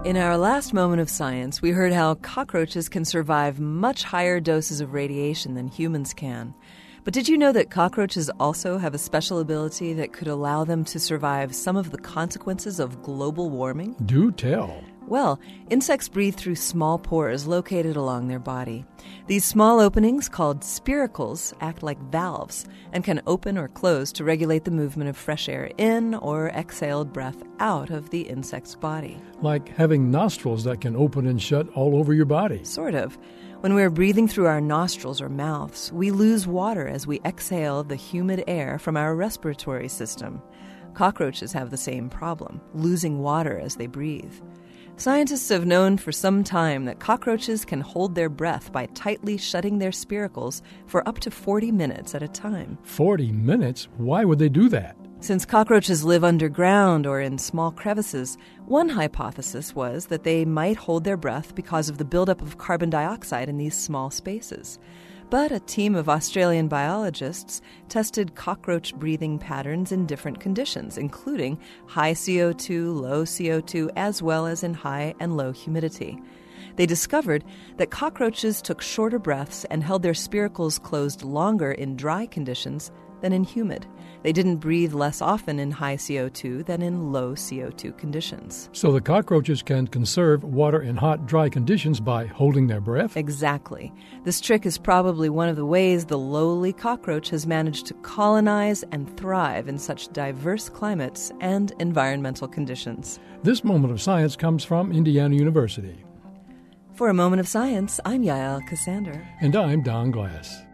In our last moment of science, we heard how cockroaches can survive much higher doses of radiation than humans can. But did you know that cockroaches also have a special ability that could allow them to survive some of the consequences of global warming? Do tell. Well, insects breathe through small pores located along their body. These small openings, called spiracles, act like valves and can open or close to regulate the movement of fresh air in or exhaled breath out of the insect's body. Like having nostrils that can open and shut all over your body. Sort of. When we're breathing through our nostrils or mouths, we lose water as we exhale the humid air from our respiratory system. Cockroaches have the same problem, losing water as they breathe. Scientists have known for some time that cockroaches can hold their breath by tightly shutting their spiracles for up to 40 minutes at a time. 40 minutes? Why would they do that? Since cockroaches live underground or in small crevices, one hypothesis was that they might hold their breath because of the buildup of carbon dioxide in these small spaces. But a team of Australian biologists tested cockroach breathing patterns in different conditions, including high CO2, low CO2, as well as in high and low humidity. They discovered that cockroaches took shorter breaths and held their spiracles closed longer in dry conditions than in humid. They didn't breathe less often in high CO2 than in low CO2 conditions. So the cockroaches can conserve water in hot, dry conditions by holding their breath? Exactly. This trick is probably one of the ways the lowly cockroach has managed to colonize and thrive in such diverse climates and environmental conditions. This moment of science comes from Indiana University. For a moment of science, I'm Yael Cassander. And I'm Don Glass.